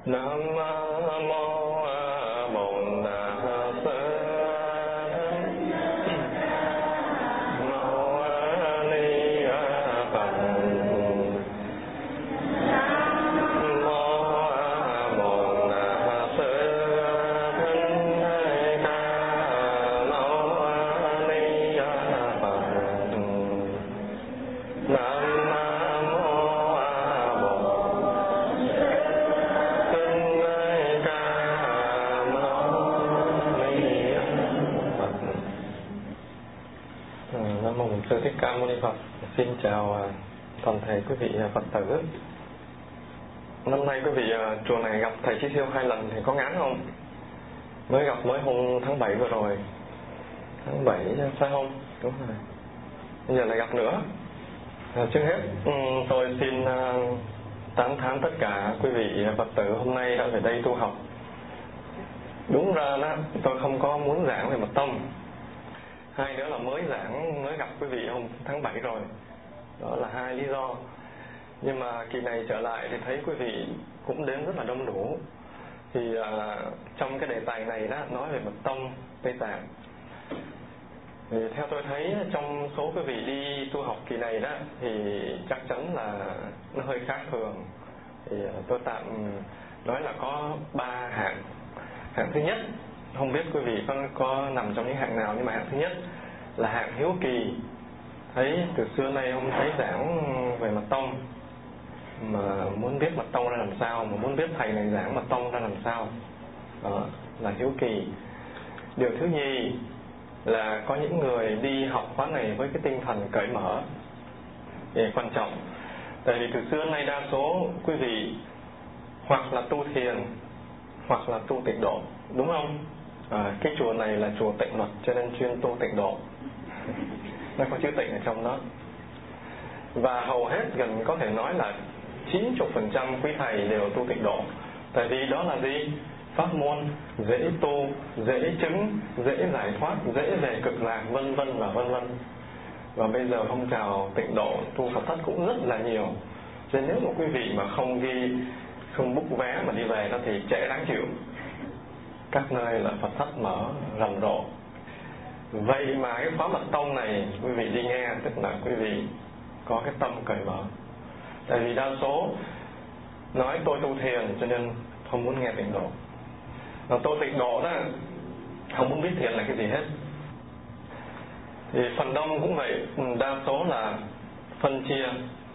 Nam mô Bổn Sư Mâu Ni Phật. Nam mô Bổn Sư Thích Ca Mâu Ni Phật. Nam mô Bổn Sư Thích Ca Mâu Ni Phật. Xin chào toàn thể quý vị Phật tử. Năm nay quý vị chùa này gặp thầy Chí Siêu 2 lần thì có ngán không? Mới gặp mới hôm tháng 7 vừa rồi. Tháng 7 phải không? Đúng rồi. Bây giờ lại gặp nữa. Trước hết tôi xin tán thán tất cả quý vị Phật tử hôm nay đã về đây tu học. Đúng ra đó, tôi không có muốn giảng về mật tông. Hai nữa là mới gặp quý vị hôm tháng 7 rồi. Đó là hai lý do. Nhưng mà kỳ này trở lại thì thấy quý vị cũng đến rất là đông đủ. Thì trong cái đề tài này đó, nói về mật tông Tây Tạng. Thì theo tôi thấy trong số quý vị đi tu học kỳ này đó thì chắc chắn là nó hơi khác thường. Thì tôi tạm nói là có 3 hạng. Hạng thứ nhất, không biết quý vị có nằm trong những hạng nào, nhưng mà hạng thứ nhất là hạng hiếu kỳ. Thấy từ xưa nay không thấy giảng về mật tông, mà muốn biết mật tông ra làm sao, mà muốn biết thầy này giảng mật tông ra làm sao. Đó là hiếu kỳ. Điều thứ nhì là có những người đi học khóa này với cái tinh thần cởi mở. Để quan trọng. Tại vì từ xưa nay đa số quý vị hoặc là tu thiền hoặc là tu tịnh độ, đúng không? Cái chùa này là chùa tịnh mật cho nên chuyên tu tịnh độ. Nó có chữ tịnh ở trong đó. Và hầu hết gần có thể nói là 90% quý thầy đều tu tịnh độ. Tại vì đó là gì? Pháp môn dễ tu, dễ chứng, dễ giải thoát, dễ về cực lạc, vân vân và vân vân. Và bây giờ phong trào tịnh độ tu Phật thất cũng rất là nhiều. Cho nên nếu mà quý vị mà không ghi, không book vé mà đi về đó thì trễ đáng chịu. Các nơi là Phật thất mở rầm rộ. Vậy mà cái khóa mật tông này quý vị đi nghe, tức là quý vị có cái tâm cởi mở. Tại vì đa số nói tôi tu thiền cho nên không muốn nghe tịnh độ. Và tôi tịnh độ đó không muốn biết thiền là cái gì hết. Thì phần đông cũng vậy, đa số là phân chia.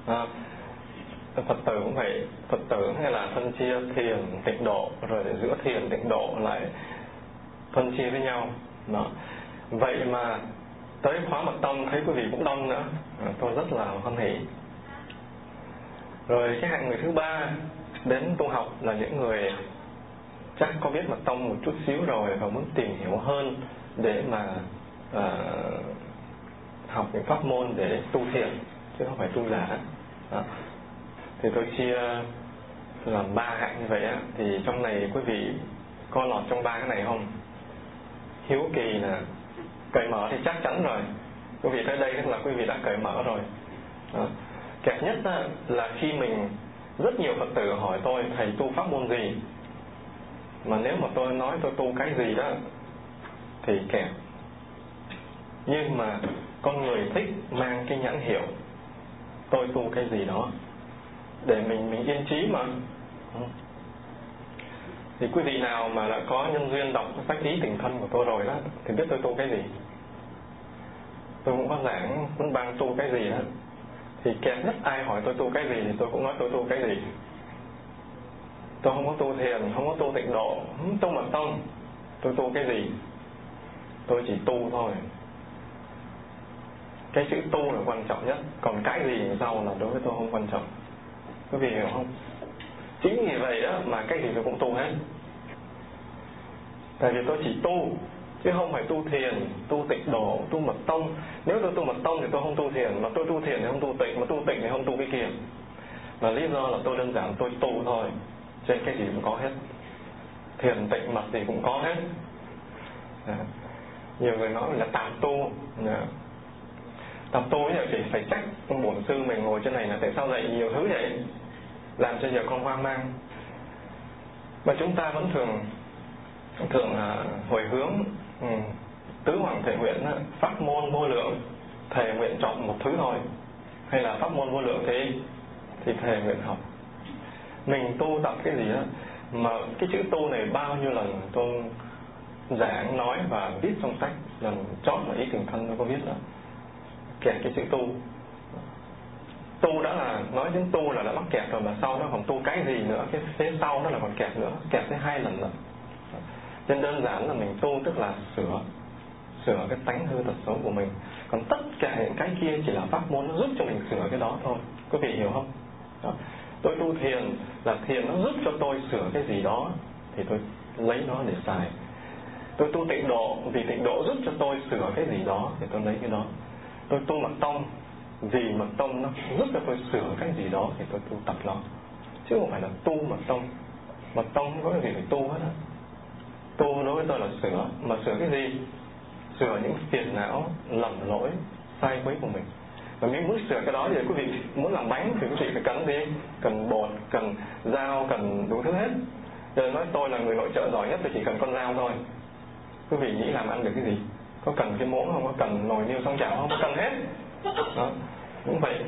Phật tử cũng vậy, Phật tử hay là phân chia thiền tịnh độ, rồi giữa thiền tịnh độ lại phân chia với nhau. Đó. Vậy mà tới khóa mật tông thấy quý vị cũng đông nữa, tôi rất là hoan hỉ. Rồi cái hạng người thứ ba đến tu học là những người chắc có biết mật tông một chút xíu rồi và muốn tìm hiểu hơn để mà học những pháp môn để tu thiền, chứ không phải tu giả. Đó. Thì tôi chia làm 3 hạng như vậy á. Thì trong này quý vị có lọt trong 3 cái này không? Hiếu kỳ là cởi mở thì chắc chắn rồi. Quý vị tới đây tức là quý vị đã cởi mở rồi. Đó. Kẹt nhất là khi mình rất nhiều Phật tử hỏi tôi thầy tu pháp môn gì, mà nếu mà tôi nói tôi tu cái gì đó thì kẹt. Nhưng mà con người thích mang cái nhãn hiệu tôi tu cái gì đó để mình yên trí mà. Thì quý vị nào mà đã có nhân duyên đọc sách Ý Tình Thân của tôi rồi đó thì biết tôi tu cái gì. Tôi cũng có giảng muốn ban tu cái gì đó. Thì kẹt nhất ai hỏi tôi tu cái gì thì tôi cũng nói tôi tu cái gì. Tôi không có tu thiền, không có tu tịnh độ, không tu mật tông. Tôi tu cái gì? Tôi chỉ tu thôi. Cái chữ tu là quan trọng nhất. Còn cái gì sau là đối với tôi không quan trọng. Quý vị hiểu không? Chính vì vậy đó mà cái gì tôi cũng tu hết. Tại vì tôi chỉ tu, chứ không phải tu thiền, tu tịnh độ, tu mật tông. Nếu tôi tu mật tông thì tôi không tu thiền, mà tôi tu thiền thì không tu tịnh, mà tu tịnh thì không tu cái kia. Và lý do là tôi đơn giản tôi tu thôi. Cho nên cái gì cũng có hết. Thiền tịnh mật gì cũng có hết. Nhiều người nói là tạp tu. Tập tu thì phải trách ông bổn sư mình ngồi trên này là tại sao dạy nhiều thứ vậy, làm cho giờ con hoang mang. Và chúng ta vẫn thường hồi hướng tứ hoàng thể nguyện, pháp môn vô lượng thề nguyện chọn một thứ thôi, hay là pháp môn vô lượng thì thề nguyện học. Mình tu tập cái gì đó mà cái chữ tu này bao nhiêu lần tôi giảng nói và viết trong sách, lần chót mà ý Thiền Thân tôi có viết đó, kẹt cái chữ tu. Tu đã là nói đến tu là đã mắc kẹt rồi, mà sau đó còn tu cái gì nữa, cái phía sau đó là còn kẹt nữa, kẹt tới 2 lần nữa. Nên đơn giản là mình tu tức là sửa cái tánh hư tật xấu của mình. Còn tất cả những cái kia chỉ là pháp môn nó giúp cho mình sửa cái đó thôi. Quý vị hiểu không? Đó. Tôi tu thiền là thiền nó giúp cho tôi sửa cái gì đó thì tôi lấy nó để xài. Tôi tu tịnh độ vì tịnh độ giúp cho tôi sửa cái gì đó thì tôi lấy cái đó. Tôi tu mật tông vì mật tông nó giúp cho tôi sửa cái gì đó thì tôi tu tập nó, chứ không phải là tu mật tông. Mật tông không có cái gì phải tu hết á. Tu đối với tôi là sửa, mà sửa cái gì? Sửa những phiền não, lầm lỗi, sai quấy của mình. Và nếu muốn sửa cái đó thì quý vị muốn làm bánh thì quý vị phải cần gì? Cần bột, cần dao, cần đủ thứ hết. Giờ nói tôi là người nội trợ giỏi nhất, tôi chỉ cần con dao thôi. Quý vị nghĩ làm ăn được cái gì? Có cần cái muỗng không? Có cần nồi niêu xoong chảo không? Có cần hết. Đó, cũng vậy.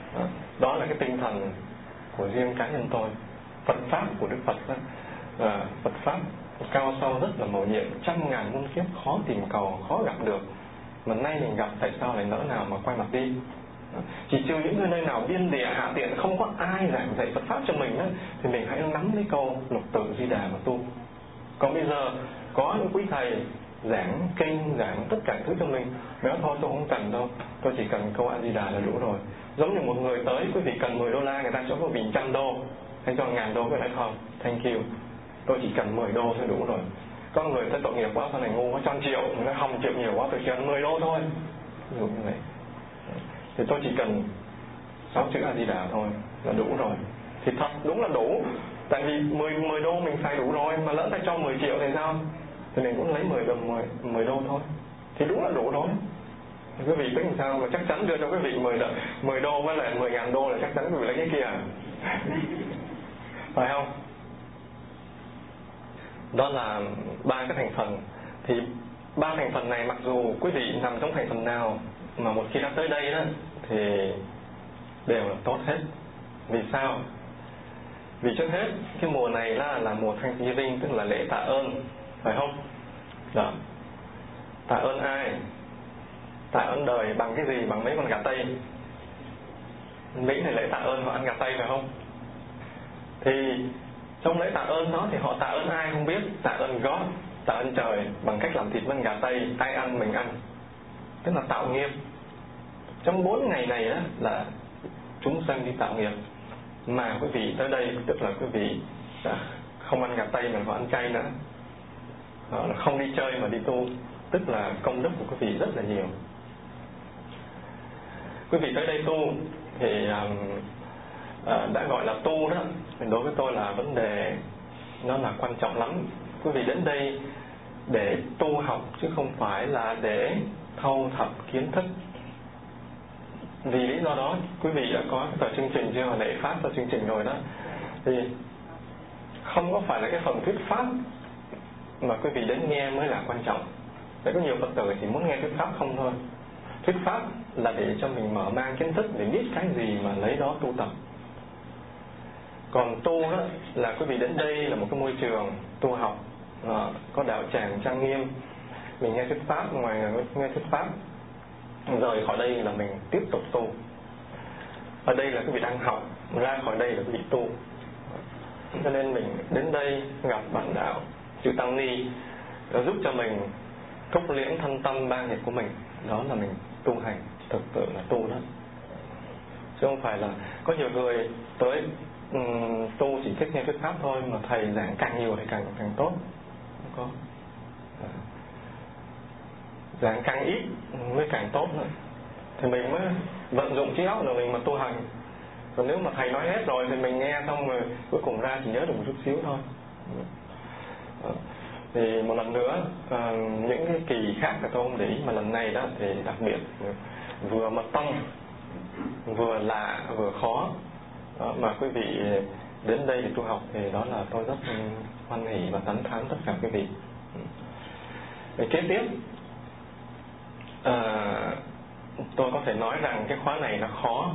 Đó là cái tinh thần của riêng cá nhân tôi. Phật pháp của Đức Phật đó, Phật pháp cao sâu rất là mầu nhiệm, 100.000 muôn kiếp khó tìm cầu, khó gặp được. Mà nay mình gặp, tại sao lại nỡ nào mà quay mặt đi? Chỉ trừ những nơi nào biên địa hạ tiện không có ai giảng dạy Phật pháp cho mình đó, thì mình hãy nắm lấy câu Lục Tự Di Đà mà tu. Còn bây giờ có những quý thầy giảng kinh, giảng tất cả thứ cho mình, nói thôi tôi không cần đâu, tôi chỉ cần câu A Di Đà là đủ rồi. Giống như một người tới, quý vị cần 10 đô la, người ta cho quý vị 100 đô, hay cho 1.000 đô, cái lại không, thank you, tôi chỉ cần 10 đô thôi đủ rồi. Có người tới tội nghiệp quá, sao này ngu quá, cho 1 triệu, người ta không chịu nhiều quá, tôi chỉ cần 10 đô thôi. Ví dụ như vậy. Thì tôi chỉ cần 6 chữ A Di Đà thôi là đủ rồi. Thì thật đúng là đủ. Tại vì 10 đô mình xài đủ rồi, mà lỡ ta cho 10 triệu thì sao? Thì mình cũng lấy 10 đô thôi. Thì đúng là đủ rồi. Quý vị tính sao mà chắc chắn đưa cho quý vị 10 đô với lại 10.000 đô là chắc chắn quý vị lấy cái kia. Phải không? Đó là 3 cái thành phần. Thì 3 thành phần này mặc dù quý vị nằm trong thành phần nào, mà một khi đã tới đây đó thì đều là tốt hết. Vì sao? Vì trước hết cái mùa này là mùa Thanksgiving, tức là lễ tạ ơn, phải không? Đó. Tạ ơn ai? Tạ ơn đời bằng cái gì? Bằng mấy con gà Tây. Mỹ này lễ tạ ơn họ ăn gà Tây phải không? Thì trong lễ tạ ơn đó thì họ tạ ơn ai không biết. Tạ ơn God, tạ ơn trời bằng cách làm thịt với gà Tây, ai ăn mình ăn, tức là tạo nghiệp. Trong 4 ngày này đó là chúng sanh đi tạo nghiệp. Mà quý vị tới đây tức là quý vị không ăn gà Tây mà họ ăn chay nữa, đó là không đi chơi mà đi tu, tức là công đức của quý vị rất là nhiều. Quý vị tới đây tu thì đã gọi là tu đó, thì đối với tôi là vấn đề nó là quan trọng lắm. Quý vị đến đây để tu học chứ không phải là để thâu thập kiến thức. Vì lý do đó quý vị đã có cái chương trình chưa, hồi nãy phát vào chương trình rồi đó, thì không có phải là cái phần thuyết pháp mà quý vị đến nghe mới là quan trọng. Để có nhiều Phật tử chỉ muốn nghe thuyết pháp không thôi. Thuyết pháp là để cho mình mở mang kiến thức, để biết cái gì mà lấy đó tu tập. Còn tu đó là quý vị đến đây là một cái môi trường tu học, có đạo tràng trang nghiêm, mình nghe thuyết pháp, ngoài nghe thuyết pháp rời khỏi đây là mình tiếp tục tu. Ở đây là quý vị đang học, ra khỏi đây là quý vị tu. Cho nên mình đến đây gặp bạn đạo chư Tăng Ni đã giúp cho mình thúc liễm thân tâm 3 nghiệp của mình. Đó là mình tu hành, thực sự là tu đó. Chứ không phải là có nhiều người tới tu chỉ thích nghe thuyết pháp thôi, mà thầy giảng càng nhiều thì càng tốt. Không có. Giảng càng ít mới càng tốt nữa, thì mình mới vận dụng trí óc rồi mình mà tu hành. Còn nếu mà thầy nói hết rồi thì mình nghe xong rồi cuối cùng ra chỉ nhớ được một chút xíu thôi. Thì một lần nữa, những cái kỳ khác là tôi không để ý, mà lần này đó thì đặc biệt, vừa mật tông, vừa lạ vừa khó. Đó, mà quý vị đến đây để tu học thì đó là tôi rất hoan hỉ và tán thán tất cả quý vị. Về kế tiếp, tôi có thể nói rằng cái khóa này nó khó.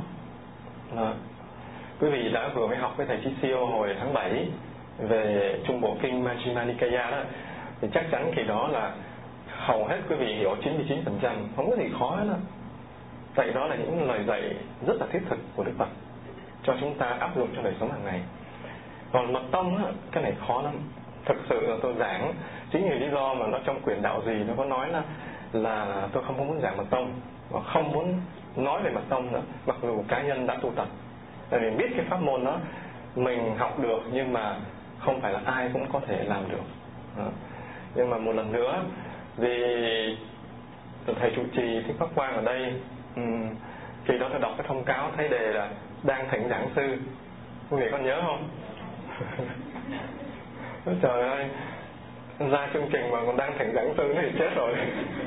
Quý vị đã vừa mới học với thầy Chí Siêu hồi tháng 7 về Trung Bộ Kinh Majjhima Nikaya đó, thì chắc chắn khi đó là hầu hết quý vị hiểu 99%, không có gì khó hết đó. Tại đó là những lời dạy rất là thiết thực của Đức Phật cho chúng ta áp dụng trong đời sống hàng ngày. Còn mật tông á, cái này khó lắm. Thực sự là tôi giảng, chính vì lý do mà nó trong quyển đạo gì nó có nói là tôi không muốn giảng mật tông và không muốn nói về mật tông nữa, mặc dù cá nhân đã tu tập. Tại vì biết cái pháp môn đó mình học được, nhưng mà không phải là ai cũng có thể làm được đó. Nhưng mà một lần nữa, vì thầy trụ trì Thích Pháp Quang ở đây, khi đó tôi đọc cái thông cáo thấy đề là đang thỉnh giảng sư. Quý vị có nhớ không? Trời ơi, ra chương trình mà còn đang thỉnh giảng sư thì chết rồi.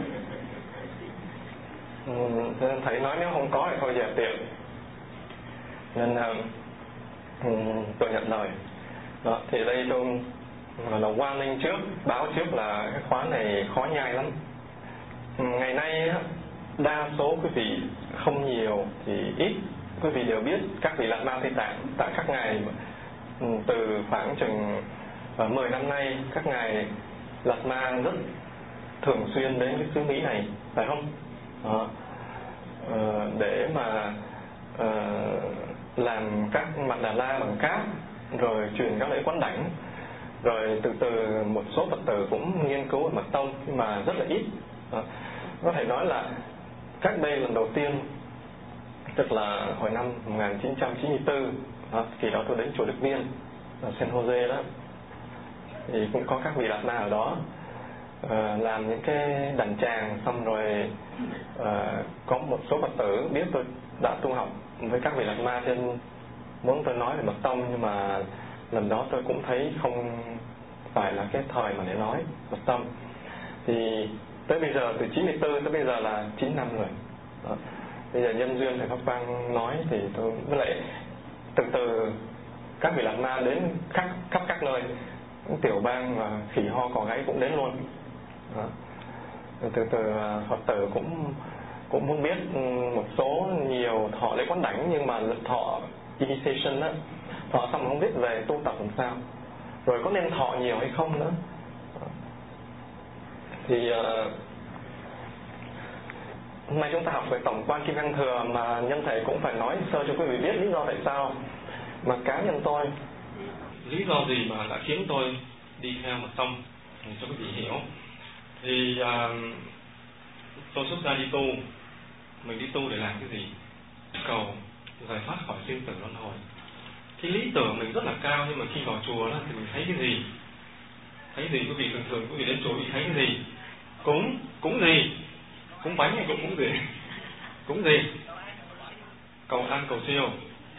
Nên thầy nói nếu không có thì thôi dẹp tiệm. Nên tôi nhận lời đó. Thì đây tôi là warning trước, báo trước là cái khóa này khó nhai lắm. Ngày nay đa số quý vị, không nhiều thì ít, quý vị đều biết các vị Lạt Ma Tây Tạng tại các ngày từ khoảng chừng 10 năm nay, các ngài Lạt Ma rất thường xuyên đến cái xứ Mỹ này, phải không? Đó. Để mà làm các mặt Đà La bằng cát, rồi truyền các lễ quán đảnh, rồi từ từ một số Phật tử cũng nghiên cứu về mật tông, nhưng mà rất là ít. Đó. Có thể nói là cách đây lần đầu tiên, tức là hồi năm 1994, đó, kỳ đó tôi đến chùa Đức Viên ở San Jose đó, thì cũng có các vị Lạt Ma ở đó làm những cái đàn tràng, xong rồi có một số Phật tử biết tôi đã tu học với các vị Lạt Ma, nên muốn tôi nói về mật tông, nhưng mà lần đó tôi cũng thấy không phải là cái thời mà để nói mật tông. Thì tới bây giờ, từ 94 tới bây giờ là 9 năm rồi đó. Bây giờ nhân duyên thầy Pháp Quang nói thì tôi với lại từ từ các vị Lạt Ma đến khắp các nơi, tiểu bang và khỉ ho cò gáy cũng đến luôn đó. Từ từ Phật tử cũng muốn biết một số nhiều thọ lễ quán đảnh, nhưng mà thọ initiation đó, thọ xong không biết về tu tập làm sao, rồi có nên thọ nhiều hay không nữa. Thì hôm nay chúng ta học về tổng quan Kim Cang Thừa, mà nhân thể cũng phải nói sơ cho quý vị biết lý do tại sao mà cá nhân tôi, lý do gì mà đã khiến tôi đi theo mật tông, cho quý vị hiểu. Thì tôi xuất gia đi tu. Mình đi tu để làm cái gì? Cầu giải thoát khỏi sinh tử luân hồi. Cái lý tưởng mình rất là cao, nhưng mà khi vào chùa đó thì mình thấy cái gì? Thấy gì quý vị? Thường quý vị đến chùa quý vị thấy cái gì? Cúng gì? Cúng bánh hay cúng gì? Cúng gì? Cầu an cầu siêu.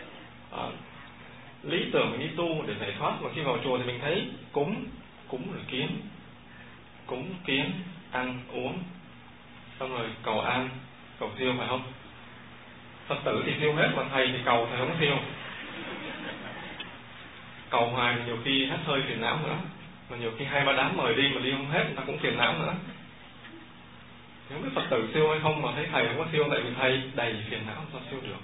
Lý tưởng mình đi tu để giải thoát, mà khi vào chùa thì mình thấy cúng rồi kiến, ăn uống, xong rồi cầu an cầu siêu, phải không? Phật tử thì siêu hết, mà thầy thì cầu thầy không siêu. Cầu hoài nhiều khi hết hơi phiền não nữa, mà nhiều khi 2-3 đám mời đi mà đi không hết, người ta cũng phiền não nữa. Nếu biết Phật tử siêu hay không mà thấy thầy không có siêu, tại vì thầy đầy phiền não, sao siêu được.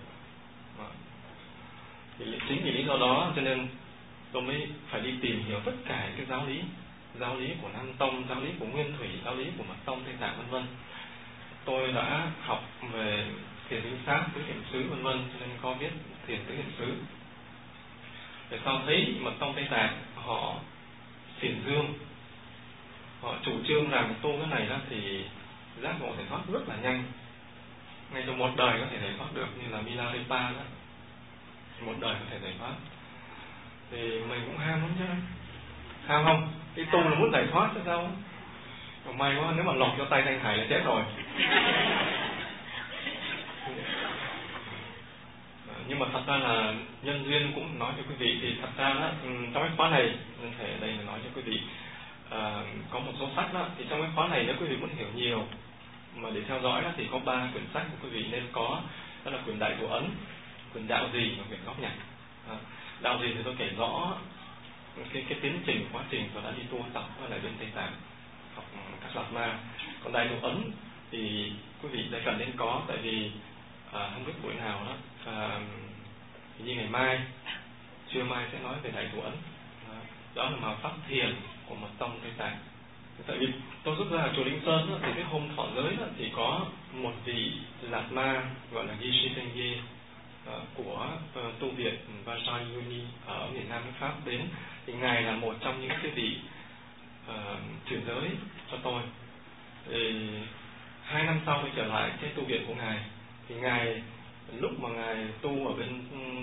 Thì chính vì lý do đó cho nên tôi mới phải đi tìm hiểu tất cả cái giáo lý của Nam Tông, giáo lý của Nguyên Thủy, giáo lý của Mật Tông, Tây Tạng vân vân. Tôi đã học về thiền định sát, tứ hiện xứ vân vân, cho nên có biết thiền tứ hiện xứ. Để sau thấy Mật Tông Tây Tạng họ thiền dương, họ chủ trương rằng tu cái này đó thì giác ngộ giải thoát rất là nhanh, ngay trong một đời có thể giải thoát được, như là Milarepa đó, một đời có thể giải thoát. Thì mình cũng ham lắm chứ, ham không? Cái tu là muốn giải thoát chứ sao? Còn may quá, nếu mà lọc cho tay Thanh Hải là chết rồi. Nhưng mà thật ra là nhân duyên cũng nói cho quý vị, thì thật ra đó, trong cái khóa này, nên thể ở đây là nói cho quý vị, có một số sách đó, thì trong cái khóa này nếu quý vị muốn hiểu nhiều mà để theo dõi đó, thì có 3 quyển sách của quý vị nên có, đó là quyển Đại Thủ Ấn, quyển Đạo Gì và quyển Góc Nhặt. đạo gì thì tôi kể rõ cái tiến trình, quá trình tôi đã đi tu tập ở lại bên Tây Tạng học các Lạt Ma. Còn Đại Thủ Ấn thì quý vị sẽ cần đến có, tại vì không biết buổi nào đó, như ngày mai, trưa mai sẽ nói về Đại Thủ Ấn. Đó là mà pháp thiền của mật tông Tây Tạng. Tại vì tôi rút ra ở chùa Linh Sơn đó, thì cái hôm thọ giới đó, thì có một vị Lạt Ma gọi là Gishi Tengye của tu viện Vajrayuni ở miền Nam nước Pháp đến, thì ngài là một trong những cái vị chuyển giới cho tôi. Thì 2 năm sau tôi trở lại cái tu viện của ngài, thì ngài lúc mà ngài tu ở bên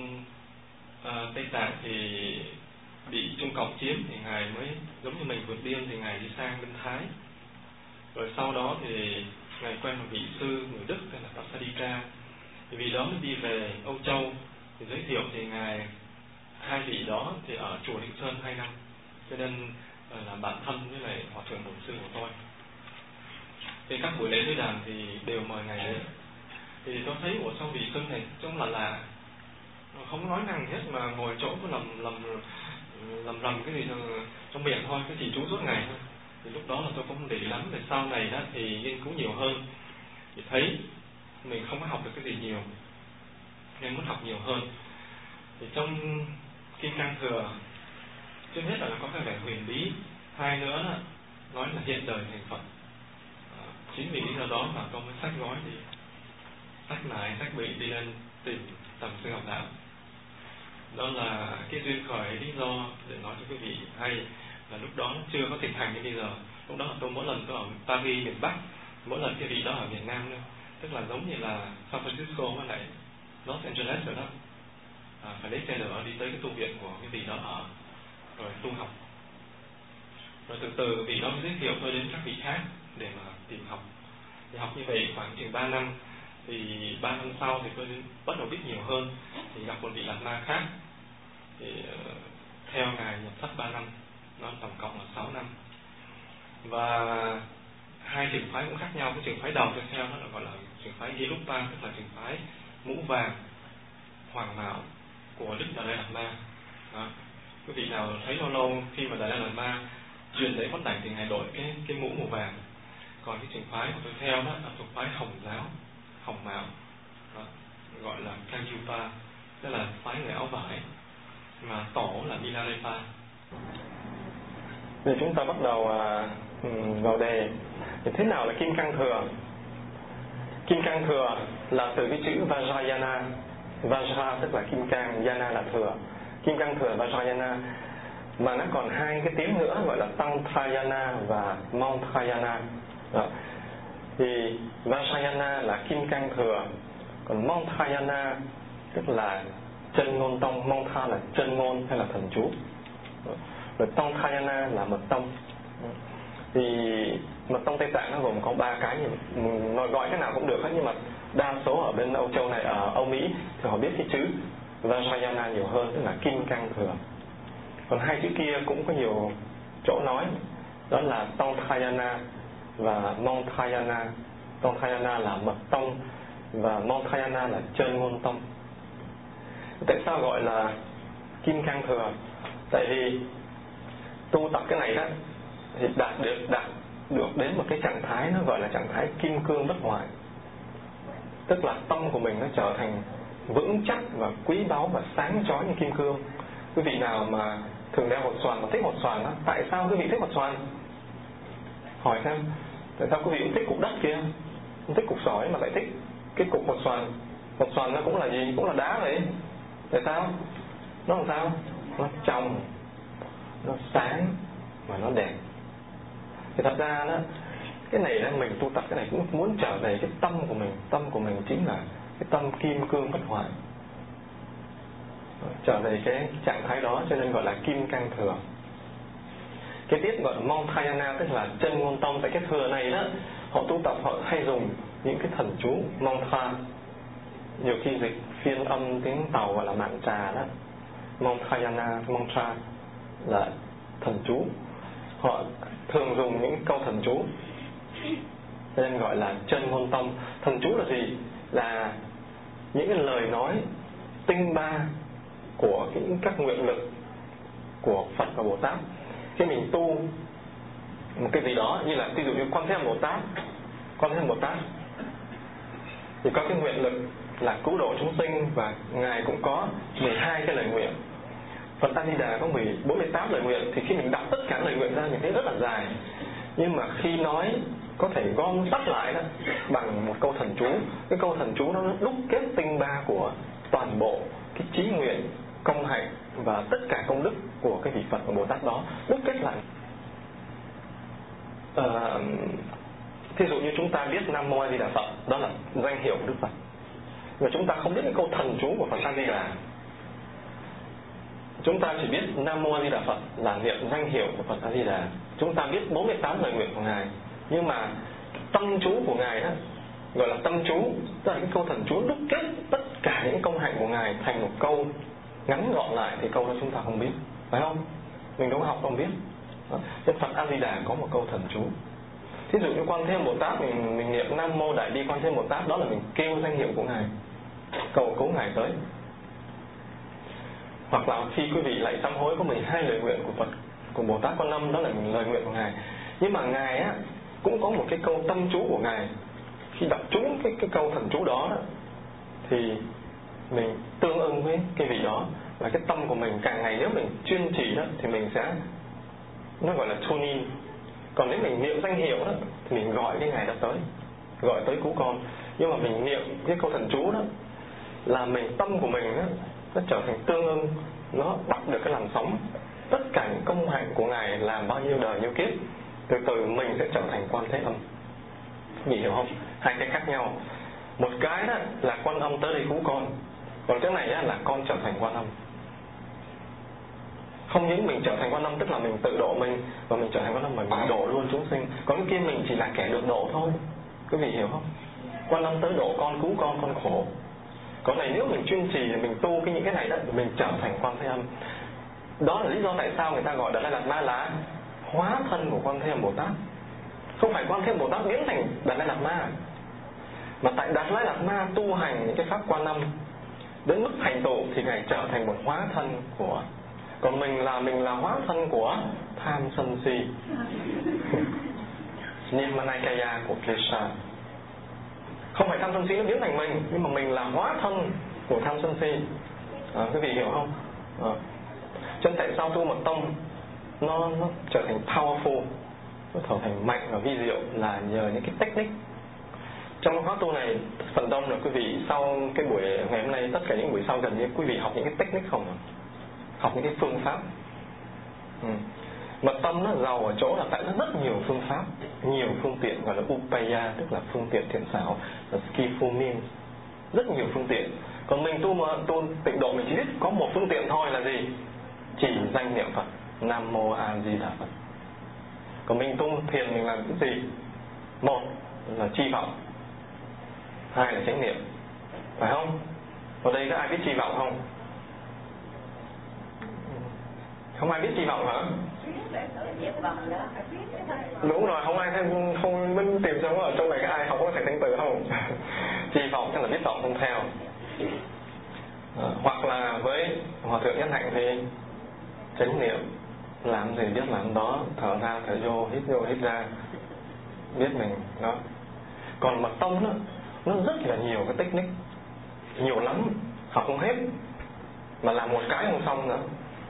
Tây Tạng thì bị Trung Cộng chiếm, thì ngài mới giống như mình vượt biên, thì ngài đi sang bên Thái. Rồi sau đó thì ngài quen một vị sư người Đức tên là Passadika. Thì vì đó mới đi về Âu Châu, thì giới thiệu thì ngài, hai vị đó thì ở chùa Linh Sơn 2 năm, cho nên là bạn thân với lại hòa thượng bổn sư của tôi. Thì các buổi lễ giới đàn thì đều mời ngài đến. Thì tôi thấy ủa sao vị sư này trông là lạ, không nói năng hết mà ngồi chỗ cứ lầm cái gì trong miệng thôi, cái chỉ chú suốt ngày thôi. Thì lúc đó là tôi cũng không để ý lắm. Về sau này đó thì nghiên cứu nhiều hơn, thì thấy mình không có học được cái gì nhiều, nên muốn học nhiều hơn. Thì trong Kim Cang Thừa, trước hết là nó có cái vẻ huyền bí, hai nữa là nói là hiện đời thành Phật. Chính vì lý do đó mà tôi mới sách gói thì sách lại, sách bị đi lên tìm tầm sư học đạo. Đó là cái duyên khởi, lý do để nói cho quý vị hay là lúc đó chưa có thịnh hành như bây giờ. Lúc đó tôi mỗi lần tôi ở Paris miền Bắc, mỗi lần cái vị đó ở miền Nam nữa, tức là giống như là San Francisco với lại Los Angeles rồi đó. Phải lấy xe lửa đi tới cái tu viện của cái vị đó ở, rồi tu học. Rồi từ từ vị đó mới giới thiệu tôi đến các vị khác để mà tìm học. Thì học như vậy khoảng chừng 3 năm. Thì 3 năm sau thì tôi bắt đầu biết nhiều hơn, thì gặp một vị Lạt Ma khác, thì theo ngài nhập thất 3 năm, nó tổng cộng là 6 năm. Và hai trường phái cũng khác nhau. Cái trường phái đầu tôi theo nó là gọi là trường phái Gelugpa, tức là trường phái mũ vàng hoàng mạo của Đức Đạt Lai Lạt Ma. Quý vị nào thấy lâu lâu khi mà Đạt Lai Lạt Ma truyền lễ quán đảnh thì ngài đội cái mũ màu vàng. Còn cái trường phái của tôi theo đó là thuộc phái Hồng giáo, Hồng mạo, gọi là Kagyupa, tức là phái người áo vải, mà tổ là Milarepa. Thì chúng ta bắt đầu vào đề. Thì thế nào là Kim Cang Thừa? Kim Cang Thừa là từ cái chữ Vajrayana. Vajra tức là kim cang, Yana là thừa. Kim Cang Thừa Vajrayana. Mà nó còn hai cái tiếng nữa gọi là Tantrayana và Mantrayana. Thì Vajrayana là Kim Cang Thừa, còn Mantrayana tức là chân ngôn tông. Mantra là chân ngôn hay là thần chú. Rồi Tantrayana là mật tông. Thì mật tông Tây Tạng nó gồm có 3 cái, nói gọi cái nào cũng được hết, nhưng mà đa số ở bên Âu Châu này, ở Âu Mỹ thì họ biết cái chữ Vajrayana nhiều hơn, tức là Kim Cang Thừa. Còn hai chữ kia cũng có nhiều chỗ nói, đó là Tantrayana và Mantrayana. Tantrayana là mật tông và Mantrayana là chân ngôn tông. Tại sao gọi là Kim Cang Thừa? Tại vì tu tập cái này đó thì đạt được đến một cái trạng thái nó gọi là trạng thái kim cương bất hoại. Tức là tâm của mình nó trở thành vững chắc và quý báu và sáng chói như kim cương. Quý vị nào mà thường đeo hột xoàn và thích hột xoàn đó, tại sao quý vị thích hột xoàn? Hỏi xem, tại sao quý vị cũng thích cục đất kia, không thích cục sỏi mà lại thích cái cục hột xoàn? Hột xoàn nó cũng là gì? Cũng là đá vậy. Tại sao? Nó làm sao? Nó trong, nó sáng và nó đẹp. Thì thật ra đó, cái này đó, mình tu tập cái này cũng muốn trở về cái tâm của mình. Tâm của mình chính là cái tâm kim cương bất hoại, trở về cái trạng thái đó, cho nên gọi là Kim Cang Thừa. Cái tiếp gọi là Mantrayana, tức là chân ngôn tông. Tại cái thừa này đó, họ tu tập họ hay dùng những cái thần chú mantra, nhiều khi dịch phiên âm tiếng Tàu gọi là mạng trà đó. Mantrayana, mantra là thần chú. Họ thường dùng những câu thần chú, nên gọi là chân ngôn tông. Thần chú là gì? Là những cái lời nói tinh ba của các nguyện lực của Phật và Bồ Tát. Khi mình tu một cái gì đó, như là ví dụ như Quan Thế Âm Bồ Tát thì có cái nguyện lực là cứu độ chúng sinh, và Ngài cũng có 12 cái lời nguyện. Phật A Di Đà có 48 lời nguyện. Thì khi mình đọc tất cả lời nguyện ra mình thấy rất là dài, nhưng mà khi nói có thể gom tắt lại đó bằng một câu thần chú. Cái câu thần chú nó đúc kết tinh ba của toàn bộ cái chí nguyện, công hạnh và tất cả công đức của cái vị Phật và Bồ Tát đó, đúc kết lại. Thí dụ như chúng ta biết Nam Mô A Di Đà Phật, đó là danh hiệu của Đức Phật, và chúng ta không biết cái câu thần chú của Phật A Di Đà. Chúng ta chỉ biết Nam Mô A Di Đà Phật là niệm danh hiệu của Phật A Di Đà. Chúng ta biết 48 lời nguyện của Ngài, nhưng mà tâm chú của Ngài đó gọi là tâm chú, tức là cái câu thần chú đúc kết tất cả những công hạnh của Ngài thành một câu ngắn gọn lại, thì câu đó chúng ta không biết, phải không? Mình đâu có học không biết. Nên Phật A Di Đà có một câu thần chú. Thí dụ như Quan Thế Âm Bồ Tát, mình niệm Nam Mô Đại Bi Quan Thế Âm Bồ Tát, đó là mình kêu danh hiệu của Ngài, cầu cứu Ngài tới. Hoặc là khi quý vị lại sám hối có 12 lời nguyện của Phật, của Bồ Tát Quan Âm, đó là lời nguyện của Ngài. Nhưng mà Ngài á cũng có một cái câu tâm chú của Ngài. Khi đọc trúng cái câu thần chú đó, thì mình tương ưng với cái vị đó, và cái tâm của mình càng ngày nếu mình chuyên trì đó thì mình sẽ, nó gọi là tune in. Còn nếu mình niệm danh hiệu đó thì mình gọi cái Ngài đó tới, gọi tới cứu con. Nhưng mà mình niệm cái câu thần chú đó là mình, tâm của mình đó, nó trở thành tương ưng, nó bắt được cái làn sóng. Tất cả những công hạnh của Ngài làm bao nhiêu đời nhiêu kiếp, từ từ mình sẽ trở thành Quan Thế Âm. Vì hiểu không? Hai cái khác nhau. Một cái đó là Quan Âm tới đây cứu con, còn cái này là con trở thành Quan Âm. Không những mình trở thành Quan Âm tức là mình tự độ mình, và mình trở thành Quan Âm mà mình độ luôn chúng sinh. Còn cái kia mình chỉ là kẻ được độ thôi. Quý vị hiểu không? Quan Âm tới độ con, cứu con khổ. Còn này nếu mình chuyên trì, mình tu những cái này đó, mình trở thành Quan Thế Âm. Đó là lý do tại sao người ta gọi Đạt Lai Lạt Ma là hóa thân của Quan Thế Âm Bồ Tát. Không phải Quan Thế Âm Bồ Tát biến thành Đạt Lai Lạt Ma, mà tại Đạt Lai Lạt Ma tu hành những cái pháp Quan Âm đến mức thành tựu thì Ngài trở thành một hóa thân của. Còn mình là hóa thân của tham sân si, Nirmanakaya của Klesha. Không phải tham sân si nó biến thành mình, nhưng mà mình là hóa thân của tham sân si. Quý vị hiểu không? Cho nên tại sao tu mật tông nó trở thành powerful, nó trở thành mạnh và vi diệu là nhờ những cái technique. Trong khóa tu này phần đông là quý vị sau cái buổi ngày hôm nay, tất cả những buổi sau gần như quý vị học những cái technique không à? Học những cái phương pháp. Mật tông nó giàu ở chỗ là tại nó rất nhiều phương pháp, nhiều phương tiện, gọi là upaya, tức là phương tiện thiện xảo, là skillful means, rất nhiều phương tiện. Còn mình tu tịnh độ mình chỉ biết có một phương tiện thôi là gì? Chỉ danh niệm Phật, Nam Mô A Di Đà Phật. Còn mình tu thiền mình làm cái gì? Một là tri vọng, hai là chánh niệm, phải không? Ở đây có ai biết tri vọng không? Không ai biết tri vọng hả? Đúng rồi, không ai không mình tìm xem ở trong này có ai học có thể thanh từ không? Tri vọng tức là biết vọng không theo. Hoặc là với Hòa Thượng Nhất Hạnh thì chánh niệm, làm gì biết làm đó, thở ra thở vô hít ra, biết mình đó. Còn mật tông đó, nó rất là nhiều cái technique, nhiều lắm, học không hết, mà làm một cái không xong nữa.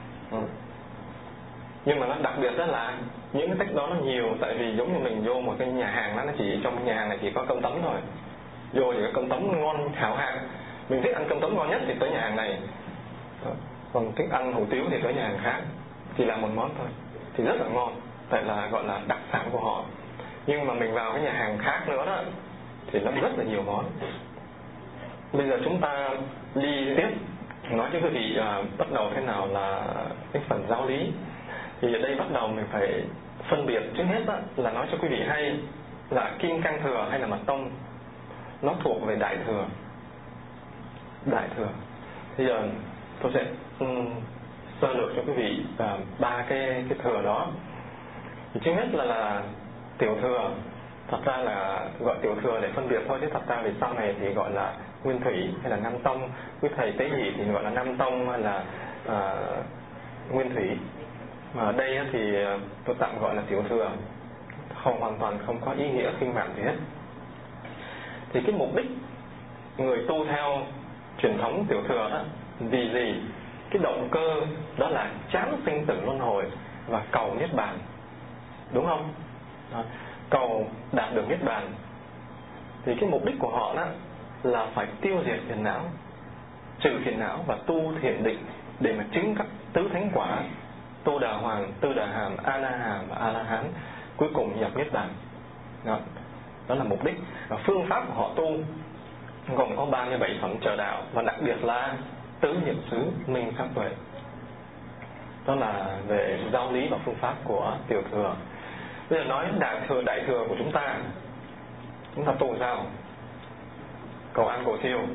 Nhưng mà nó đặc biệt đó là những cái technique đó nó nhiều, tại vì giống như mình vô một cái nhà hàng đó, nó chỉ trong nhà hàng này chỉ có cơm tấm thôi, vô thì có cơm tấm ngon hảo hạng, mình thích ăn cơm tấm ngon nhất thì tới nhà hàng này, còn thích ăn hủ tiếu thì tới nhà hàng khác, chỉ là một món thôi thì rất là ngon, tại là gọi là đặc sản của họ. Nhưng mà mình vào cái nhà hàng khác nữa đó thì nó rất là nhiều món. Bây giờ chúng ta đi tiếp nói cho quý vị bắt đầu thế nào là cái phần giáo lý. Thì ở đây bắt đầu mình phải phân biệt trước hết đó, là nói cho quý vị hay là Kim Cang Thừa hay là Mật Tông nó thuộc về Đại Thừa. Đại Thừa. Bây giờ tôi sẽ sơ lược cho quý vị ba cái thừa đó. Thì trước hết là Tiểu Thừa. Thật ra là gọi Tiểu Thừa để phân biệt thôi, chứ thật ra về sau này thì gọi là Nguyên Thủy hay là Nam Tông, quý thầy tế nhị thì gọi là Nam Tông hay là Nguyên Thủy. Mà ở đây thì tôi tạm gọi là Tiểu Thừa, hoàn toàn không có ý nghĩa khinh mạn gì hết. Thì cái mục đích người tu theo truyền thống Tiểu Thừa đó vì gì? Cái động cơ đó là chán sinh tử luân hồi và cầu niết bàn, đúng không? Cầu đạt được niết bàn. Thì cái mục đích của họ đó là phải tiêu diệt phiền não, trừ phiền não và tu thiền định để mà chứng các tứ thánh quả: Tu Đà Hoàng, Tư Đà Hàm, A Na Hàm và A La Hán, cuối cùng nhập niết bàn. Đó là mục đích. Và phương pháp của họ tu gồm có 37 phẩm trợ đạo, và đặc biệt là tứ niệm xứ, minh pháp tuệ. Đó là về giáo lý và phương pháp của Tiểu Thừa. Bây giờ nói đại thừa của chúng ta tu sao? Cầu ăn cầu siêu.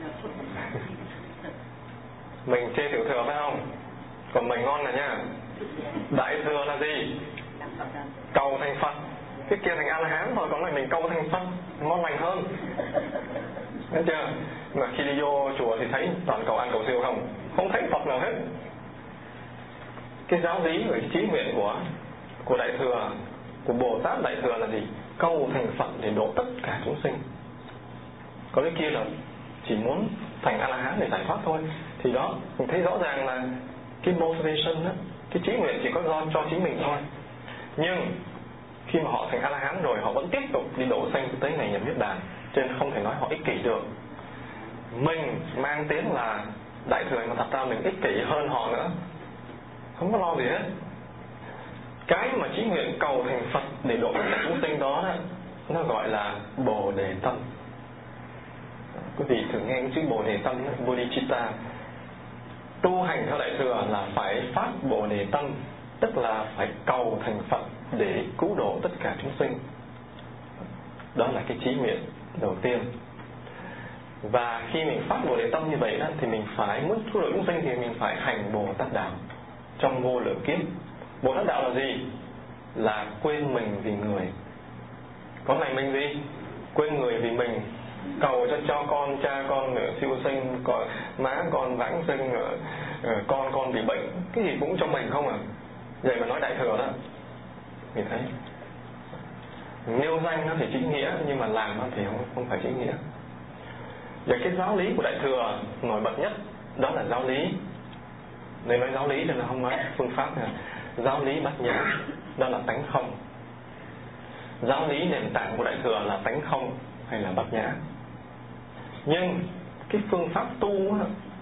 Mình chê Tiểu Thừa phải không? Còn mình ngon là nha. Đại thừa là gì? Cầu thành Phật. Cái kia thành A-la-hán thôi, còn lại mình cầu thành Phật ngon lành hơn. Thấy chưa? Mà khi đi vô chùa thì thấy toàn cầu ăn cầu siêu không? Không thấy Phật nào hết. Cái giáo lý và cái chí nguyện của đại thừa, của Bồ Tát đại thừa là gì? Cầu thành Phật để độ tất cả chúng sinh. Có cái kia là chỉ muốn thành A-la-hán để giải thoát thôi. Thì đó, mình thấy rõ ràng là cái motivation đó, cái chí nguyện chỉ có do cho chính mình thôi. Nhưng khi mà họ thành A-la-hán rồi, họ vẫn tiếp tục đi độ sanh tới ngày nhập niết bàn, cho nên không thể nói họ ích kỷ được. Mình mang tiếng là đại thừa, mà thật ra mình ích kỷ hơn họ nữa, không có lo gì hết. Cái mà chí nguyện cầu thành Phật để độ tất cả chúng sinh đó, nó gọi là Bồ Đề Tâm. Quý vị thử nghe cái chữ Bồ Đề Tâm, Bodhicitta. Tu hành theo đại thừa là phải phát Bồ Đề Tâm, tức là phải cầu thành Phật để cứu độ tất cả chúng sinh. Đó là cái chí nguyện đầu tiên. Và khi mình phát Bồ Đề Tâm như vậy đó, thì mình phải muốn cứu độ chúng sinh thì mình phải hành Bồ Tát Đạo trong vô lượng kiếp. Bồ Tát Đạo là gì? Là quên mình vì người. Có ngày mình gì? Quên người vì mình. Cầu cho con, cha con siêu sinh, má con vãng sinh, con bị bệnh, cái gì cũng cho mình không à. Vậy mà nói đại thừa đó, mình thấy nêu danh nó thì chính nghĩa, nhưng mà làm nó thì không phải chính nghĩa. Về cái giáo lý của đại thừa nổi bật nhất đó là giáo lý. Nếu nói giáo lý thì là không nói phương pháp nữa. Giáo lý bát nhã, đó là tánh không. Giáo lý nền tảng của đại thừa là tánh không hay là bát nhã. Nhưng cái phương pháp tu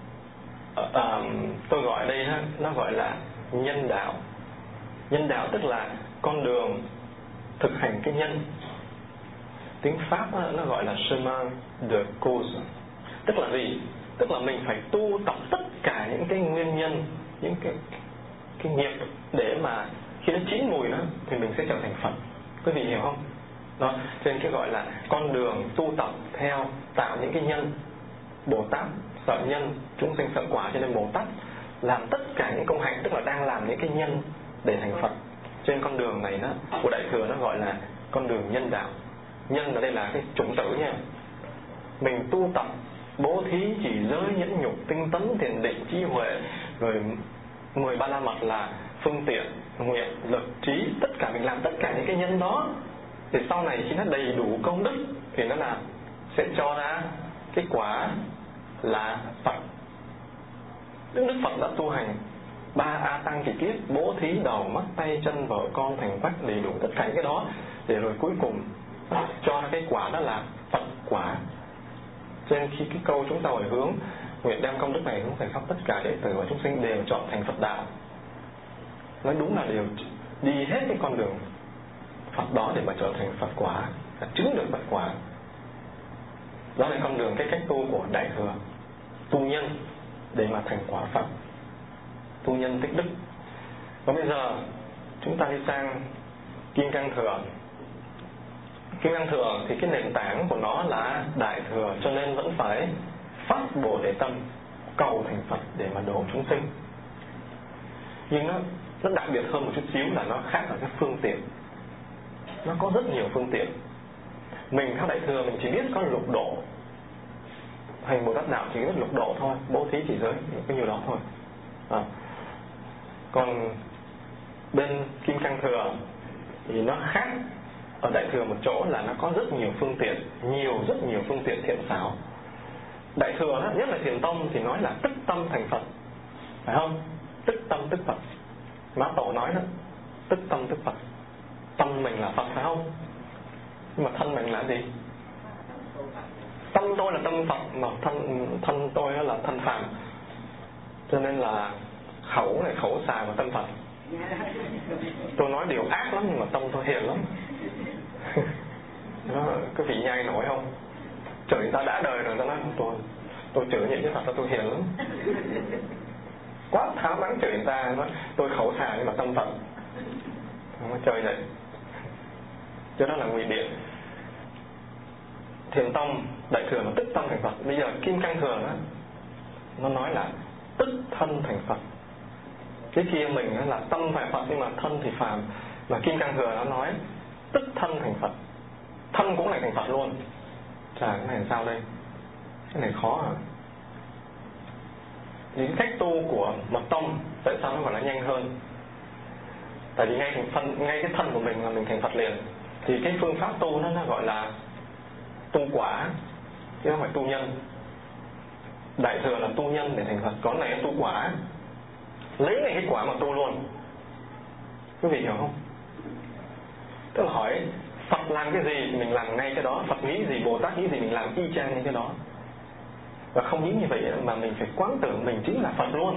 tôi gọi đây nó gọi là nhân đạo. Nhân đạo tức là con đường thực hành cái nhân. Tiếng Pháp nó gọi là chemin de cause. Tức là gì? Tức là mình phải tu tập tất cả những cái nguyên nhân, những cái nghiệp, để mà khi nó chín mùi đó thì mình sẽ trở thành Phật. Quý vị hiểu không? Đó, cho nên cái gọi là con đường tu tập theo tạo những cái nhân. Bồ Tát sợ nhân, chúng sinh sợ quả, cho nên Bồ Tát làm tất cả những công hạnh, tức là đang làm những cái nhân để thành Phật. Trên con đường này của đại thừa nó gọi là con đường nhân đạo. Nhân ở đây là cái chủng tử nha. Mình tu tập bố thí, chỉ giới, nhẫn nhục, tinh tấn, thiền định, trí huệ, rồi 13 la mật là phương tiện, nguyện, lực, trí, tất cả mình làm tất cả những cái nhân đó, thì sau này khi nó đầy đủ công đức thì nó là sẽ cho ra cái quả là Phật. Đức Phật đã tu hành 3 A Tăng kỳ kiếp, bố thí đầu mắt tay chân vợ con thành quách, đầy đủ tất cả những cái đó, để rồi cuối cùng cho ra cái quả đó là Phật quả. Cho nên khi cái câu chúng ta hồi hướng nguyện đem công đức này hướng về khắp tất cả đệ tử và chúng sinh đều chọn thành Phật đạo, nói đúng là đều đi hết cái con đường Phật đó để mà trở thành Phật quả, là chứng được Phật quả. Đó là con đường, cái cách tu của đại thừa. Tu nhân để mà thành quả Phật, tu nhân tích đức. Và bây giờ chúng ta đi sang Kim Cang Thừa. Kim Cang Thừa thì cái nền tảng của nó là đại thừa, cho nên vẫn phải phát Bồ Đề Tâm, cầu thành Phật để mà độ chúng sinh. Nhưng nó đặc biệt hơn một chút xíu là nó khác ở cái phương tiện. Nó có rất nhiều phương tiện. Mình theo đại thừa mình chỉ biết có lục độ, hành Bồ Tát đạo chỉ biết lục độ thôi, bố thí chỉ giới có nhiều đó thôi. Còn bên Kim Cang Thừa thì nó khác ở Đại Thừa một chỗ là nó có rất nhiều phương tiện, rất nhiều phương tiện thiện xảo. Đại Thừa đó, nhất là Thiền Tông thì nói là tức tâm thành Phật, phải không? Tức tâm tức Phật. Má Tổ nói đó, tức tâm tức Phật. Tâm mình là Phật, phải không? Nhưng mà thân mình là gì? Tâm tôi là tâm Phật, mà thân tôi là thân phàm. Cho nên là khẩu này khẩu xà và tâm Phật. Tôi nói điều ác lắm nhưng mà tâm tôi hiền lắm. Đó, cái vị nhai nổi không? Chửi người ta đã đời rồi, ta nói tôi chửi những cái Phật là tôi hiền lắm. Quá tháo mắng chửi người ta, nói tôi khẩu xà nhưng mà tâm Phật. Không chơi vậy. Cho đó là ngụy biện. Thiền Tông, Đại Thừa là tức tâm thành Phật. Bây giờ Kim Cang Thừa đó, nó nói là tức thân thành Phật. Cái kia mình là tâm phải Phật nhưng mà thân thì phàm. Mà Kim Cang Thừa nó nói tức thân thành Phật, thân cũng là thành Phật luôn. Chà, cái này làm sao đây? Cái này khó hả? Những cách tu của Mật Tông tại sao nó gọi là nhanh hơn? Tại vì ngay cái thân của mình là mình thành Phật liền. Thì cái phương pháp tu nó gọi là tu quả, chứ không phải tu nhân. Đại Thừa là tu nhân để thành Phật, còn này là tu quả, lấy ngay cái quả mà tu luôn. Quý vị hiểu không? Tức là hỏi Phật làm cái gì thì mình làm ngay cái đó, Phật nghĩ gì, Bồ Tát nghĩ gì mình làm y chang như cái đó. Và không những như vậy mà mình phải quán tưởng mình chính là Phật luôn.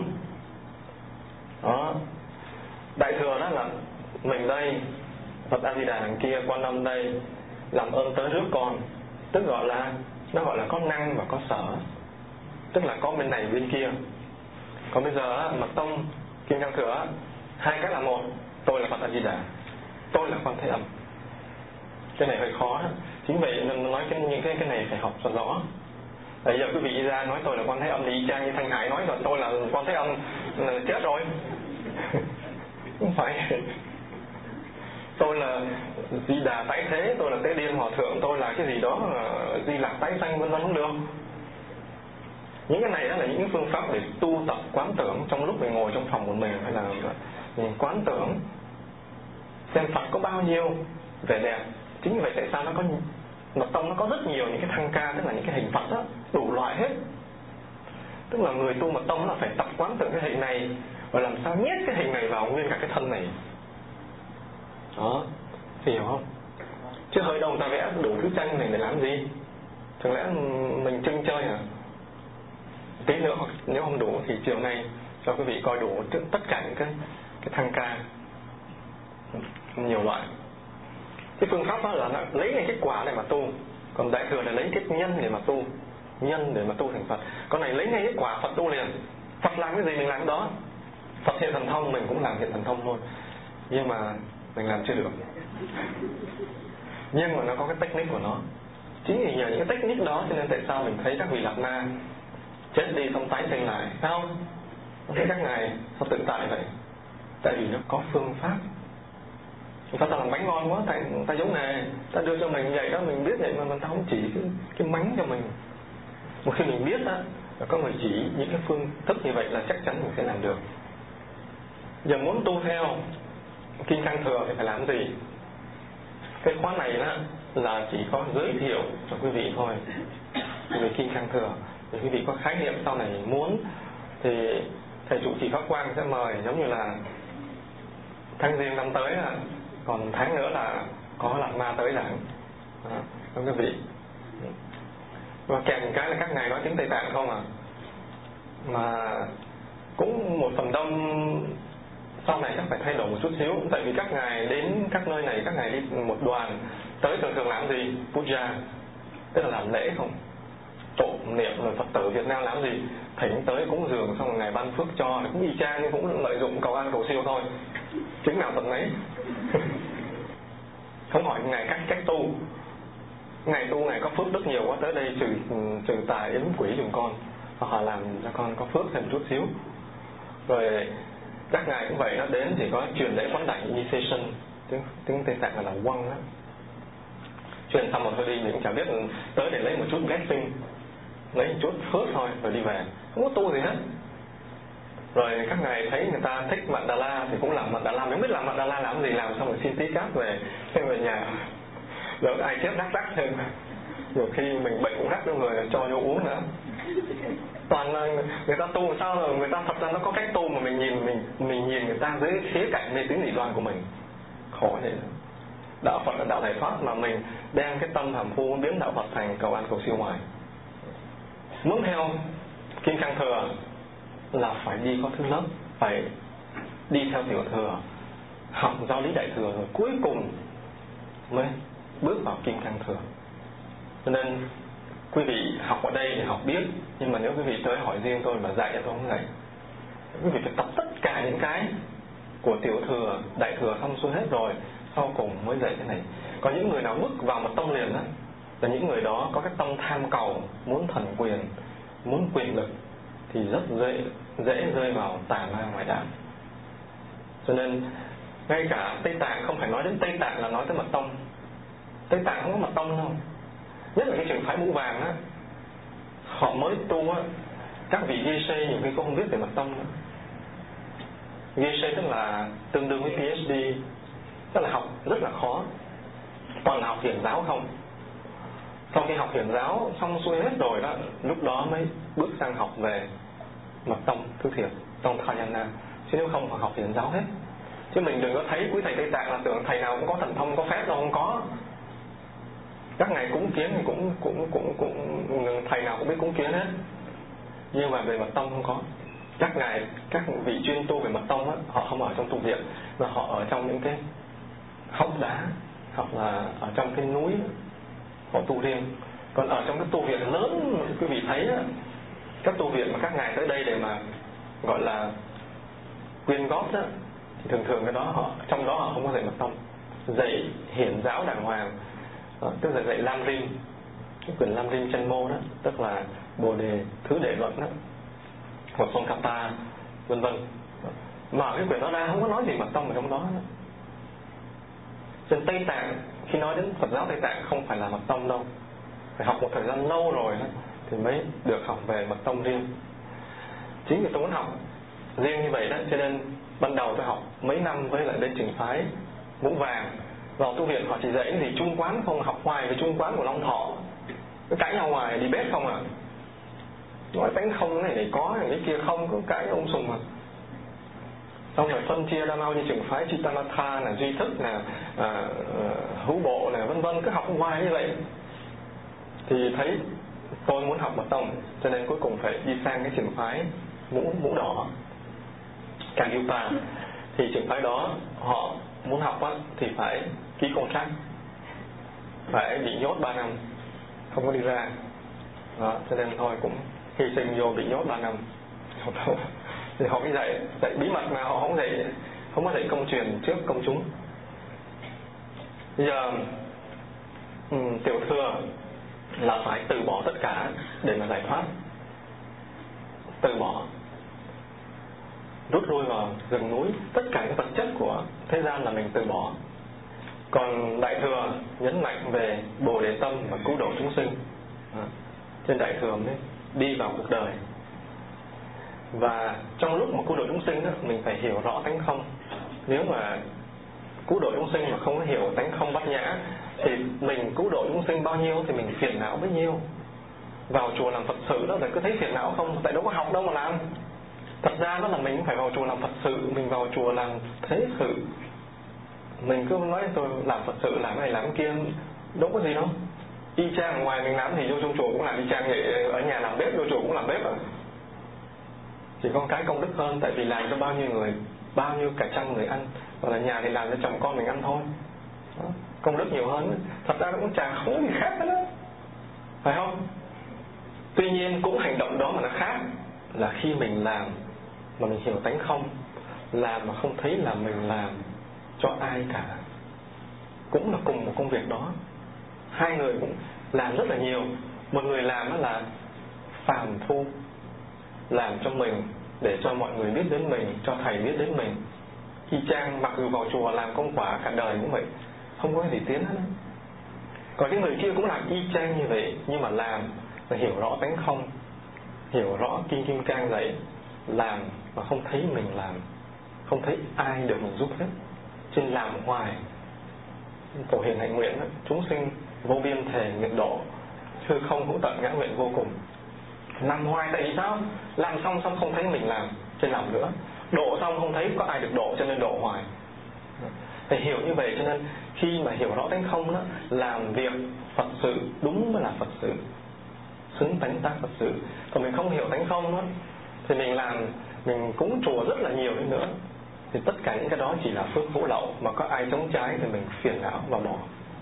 Đó. Đại Thừa đó là mình đây, Phật A Di Đà đằng kia, Quan Âm đây, làm ơn tới rước con. Tức nó gọi là có năng và có sở. Tức là có bên này bên kia. Còn bây giờ Mật Tông, Kim Cang Thừa, hai cái là một. Tôi là Phật A Di Đà, tôi là Quan Thế Âm. Cái này hơi khó đó. Chính vậy nên nói những cái này phải học cho rõ. Bây giờ quý vị ra nói tôi là Quan Thế Âm thì y chang như Thanh Hải nói rồi tôi là Quan Thế Âm là chết rồi. Không phải. Tôi là Di Đà tái thế, tôi là Tế Điên Hòa Thượng, tôi là cái gì đó Di Lạc tái sanh vân vân, không được. Những cái này đó là những phương pháp để tu tập quán tưởng trong lúc mình ngồi trong phòng của mình, hay là mình quán tưởng xem Phật có bao nhiêu vẻ đẹp. Chính vì vậy tại sao nó có Mật Tông nó có rất nhiều những cái thăng ca, tức là những cái hình Phật đó, đủ loại hết. Tức là người tu Mật Tông là phải tập quán tưởng cái hình này và làm sao nhét cái hình này vào nguyên cả cái thân này. Đó, hiểu không? Chứ hơi đâu ta vẽ đủ thứ tranh này để làm gì? Chẳng lẽ mình trưng chơi hả? Tí nữa hoặc nếu không đủ thì chiều nay cho quý vị coi đủ tất cả những cái thăng ca nhiều loại. Cái phương pháp đó là lấy ngay kết quả để mà tu. Còn Đại Thừa là lấy cái nhân để mà tu, nhân để mà tu thành Phật. Còn này lấy ngay kết quả Phật tu liền. Phật làm cái gì mình làm cái đó. Phật hiện thần thông mình cũng làm hiện thần thông luôn. Nhưng mà mình làm chưa được. Nhưng mà nó có cái technique của nó. Chính vì nhờ những cái technique đó cho nên tại sao mình thấy các vị Lạt Ma chết đi xong tái sinh lại, phải không? Thấy các ngài sao tự tại vậy? Tại vì nó có phương pháp. Người ta làm bánh ngon quá, ta giống nghề, ta đưa cho mình vậy đó, mình biết vậy mà ta không chỉ cái mánh cho mình. Một khi mình biết đó, có người chỉ những cái phương thức như vậy là chắc chắn mình sẽ làm được. Giờ muốn tu theo Kim Cang Thừa thì phải làm gì? Cái khóa này đó là chỉ có giới thiệu cho quý vị thôi về Kim Cang Thừa. Để quý vị có khái niệm sau này muốn thì thầy trụ trì Pháp Quang sẽ mời, giống như là tháng Giêng năm tới là còn tháng nữa là có Lạt Ma tới giảng. Đó, quý vị. Và kèm cái là các ngài nói tiếng Tây Tạng không à. Mà cũng một phần đông sau này chắc phải thay đổi một chút xíu. Tại vì các ngài đến các nơi này, các ngài đi một đoàn tới thường làm gì? Puja, tức là làm lễ không? Tụng niệm. Rồi Phật tử Việt Nam làm gì? Thỉnh tới cúng dường xong rồi ngài ban phước cho, cũng y chang nhưng cũng lợi dụng cầu an cầu siêu thôi. Chứng nào tận ấy. Không hỏi ngài cách tu. Ngài tu ngài có phước rất nhiều quá, tới đây trừ tà yếm quỷ giùm con, hoặc là làm cho con có phước thêm một chút xíu. Rồi các ngài cũng vậy, nó đến thì có truyền lễ quán đảnh initiation, tiếng Tây Tạng là quăng đó. Truyền xong một thôi đi, mình cũng chẳng biết tới để lấy một chút blessing. lấy một chút phước thôi rồi đi về, không có tu gì hết. Rồi các ngài thấy người ta thích Mandala thì cũng làm Mandala, mình không biết làm Mandala làm gì, làm xong rồi xin tí cáp về nhà, rồi ai chết rắc thêm, nhiều khi mình bệnh cũng rắc cho người cho vô uống nữa. Toàn là người ta tu sao rồi người ta thật ra nó có cách tu mà mình nhìn người ta dưới khía cạnh mê tín dị đoan của mình, khổ vậy. Đạo Phật là đạo giải thoát mà mình đem cái tâm hàm phu biến đạo Phật thành cầu an cầu siêu ngoài. Muốn theo Kim Cang Thừa là phải đi có thứ lớp, phải đi theo Tiểu Thừa, học giáo lý Đại Thừa rồi cuối cùng mới bước vào Kim Cang Thừa. Cho nên quý vị học ở đây để học biết, nhưng mà nếu quý vị tới hỏi riêng tôi mà dạy tôi không dạy. Quý vị phải tập tất cả những cái của Tiểu Thừa, Đại Thừa xong xuôi hết rồi, sau cùng mới dạy cái này. Có những người nào bước vào một tông liền đó là những người đó có cái tâm tham cầu, muốn thần quyền, muốn quyền lực, thì rất dễ rơi vào tà ma ngoại đạo. Cho nên ngay cả Tây Tạng, không phải nói đến Tây Tạng là nói tới mật tông. Tây Tạng không có mật tông đâu. Nhất là cái trường phái mũ vàng á, họ mới tu á, các vị Geshe nhiều khi cũng không biết về mật tông nữa. Geshe tức là tương đương với PhD, tức là học rất là khó, toàn là học hiển giáo không. Sau khi học hiển giáo xong xuôi hết rồi đó, lúc đó mới bước sang học về mật tông thứ thiệt, tông Thayanna. Chứ nếu không phải học hiển giáo hết. Chứ mình đừng có thấy quý thầy Tây Tạng là tưởng thầy nào cũng có thần thông có phép đâu, không có. Các ngài cúng kiến thì cũng thầy nào cũng biết cúng kiến hết, nhưng mà về mật tông không có. Các vị chuyên tu về mật tông á, họ không ở trong tu viện mà họ ở trong những cái hốc đá hoặc là ở trong cái núi, họ tu riêng. Còn ở trong cái tu viện lớn quý vị thấy á, các tu viện mà các ngài tới đây để mà gọi là quyên góp á, thì thường cái đó họ trong đó họ không có dạy mật tông, dạy hiển giáo đàng hoàng. Tức là dạy Lam Rim, cái quyển Lam Rim chân mô đó, tức là Bồ Đề Thứ Đệ Luận đó, hoặc Song Kata vân vân. Mà cái quyển đó ra không có nói gì mật tông ở trong đó. Trên Tây Tạng, khi nói đến Phật giáo Tây Tạng không phải là mật tông đâu, phải học một thời gian lâu rồi đó, thì mới được học về mật tông riêng. Chính vì tôi muốn học riêng như vậy đó, cho nên ban đầu tôi học mấy năm với lại bên trường phái mũ vàng. Vào tu viện họ chỉ dạy cái gì trung quán không, học hoài về trung quán của Long Thọ, cái cãi nhau ngoài đi bếp không à, nói tánh không cái này có, cái kia không, cứ cãi ông sùng à. Xong rồi phân chia ra bao nhiêu trường phái, Chittamatha là duy thức là hữu bộ là vân vân, cứ học hoài như vậy. Thì thấy tôi muốn học mật tông, cho nên cuối cùng phải đi sang cái trường phái mũ đỏ Kagyupa. Thì trường phái đó họ muốn học á, thì phải ký contract, phải bị nhốt 3 năm, không có đi ra đó, cho nên thôi cũng hy sinh vô bị nhốt 3 năm. Thì họ mới dạy bí mật mà họ không có dạy công truyền trước công chúng. Bây giờ Tiểu Thừa là phải từ bỏ tất cả để mà giải thoát, từ bỏ, rút lui vào rừng núi, tất cả những vật chất của thế gian là mình từ bỏ. Còn Đại Thừa nhấn mạnh về Bồ Đề tâm và cứu độ chúng sinh. Trên Đại Thừa mới đi vào cuộc đời. Và trong lúc mà cứu độ chúng sinh đó, mình phải hiểu rõ tánh không. Nếu mà cứu độ chúng sinh mà không có hiểu tánh không bát nhã, thì mình cứu độ chúng sinh bao nhiêu thì mình phiền não bấy nhiêu. Vào chùa làm Phật sự đó là cứ thấy phiền não không, tại đâu có học đâu mà làm. Thật ra đó là mình phải vào chùa làm Phật sự, mình vào chùa làm thế sự. Mình cứ nói tôi làm Phật sự, làm này làm cái kia, đâu có gì đâu. Y chang ngoài mình làm thì vô trong chùa cũng làm y chang vậy, ở nhà làm bếp vô chùa cũng làm bếp à. Chỉ có cái công đức hơn, tại vì làm cho bao nhiêu người, bao nhiêu cả trăm người ăn, còn là nhà thì làm cho chồng con mình ăn thôi đó. Công đức nhiều hơn. Thật ra nó cũng chả không gì khác nữa, phải không? Tuy nhiên cũng hành động đó mà nó khác là khi mình làm mà mình hiểu tánh không, làm mà không thấy là mình làm cho ai cả, cũng là cùng một công việc đó. Hai người cũng làm rất là nhiều. Một người làm là phàm phu, làm cho mình để cho mọi người biết đến mình, cho thầy biết đến mình. Y chang mặc dù vào chùa làm công quả cả đời cũng vậy, không có gì tiến hết. Còn cái người kia cũng làm y chang như vậy, nhưng mà làm là hiểu rõ tánh không, hiểu rõ kinh kim cang dạy, làm mà không thấy mình làm, không thấy ai được mình giúp hết, trên làm hoài. Phổ Hiền hạnh nguyện đó, chúng sinh vô biên thề nguyện độ, hư không hữu tận ngã nguyện vô cùng. Làm hoài tại vì sao? Làm xong không thấy mình làm, trên làm nữa. Độ xong không thấy có ai được độ, cho nên độ hoài. Phải hiểu như vậy, cho nên khi mà hiểu rõ tánh không đó, làm việc Phật sự đúng mới là Phật sự, xứng tánh tác Phật sự. Còn mình không hiểu tánh không đó, thì mình làm, mình cúng chùa rất là nhiều đến nữa, thì tất cả những cái đó chỉ là phước hữu lậu, mà có ai chống trái thì mình phiền não và bỏ.